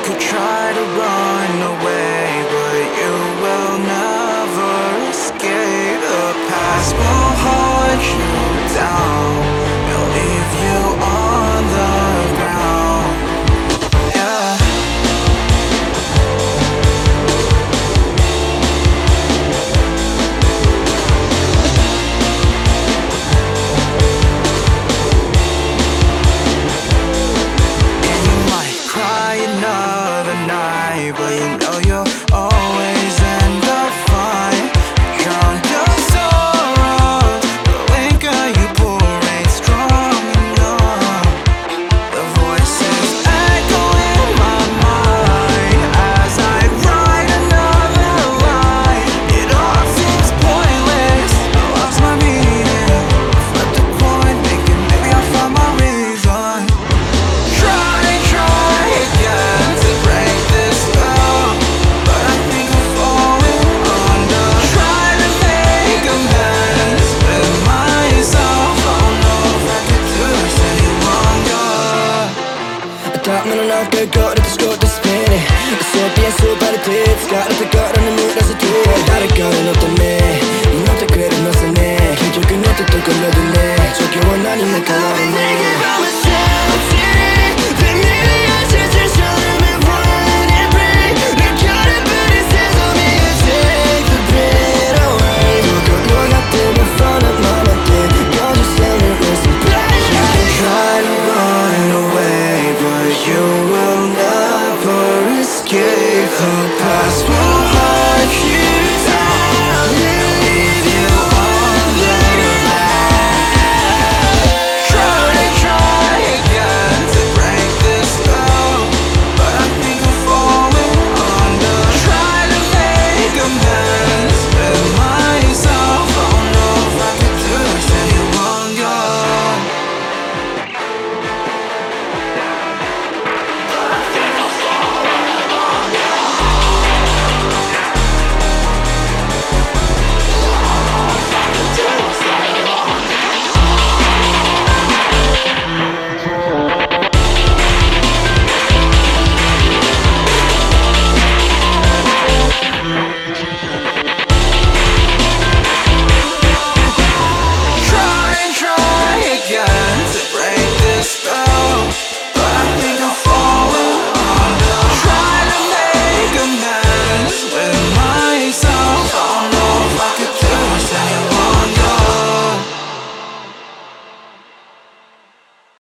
could try to run away, but you will never escape. The past will hunt you down, it'll leave you on the ground. Yeah. And you might cry another night, but you know you'll always end up fine. Drown your sorrows, the liquor you pour ain't strong enough. The voices echo in my mind as I write another line. It all seems pointless, I lost my meaning. Flip the coin, thinking maybe I'll find my reason. Try again to break this spell, but I think I'm falling under. Try to make amends with myself. I don't know if I could do this any longer. 다음에는 어떨 거를 disco disappearing. 수업이야 수많은 tips 가르쳐 걸어는 물에서 뒤에 다른 거는 어떠네 이 너도 그래 너서 내 기적은 어떻게 걸려드네 저기 원한이 내 걸어내 Try to run away, but you will never escape. The past will hunt you down, leave you on the ground. Try again to break this spell, but I think I'm falling under. Try to make amends with myself. I don't know if I could do this any longer. Try again to break this spell,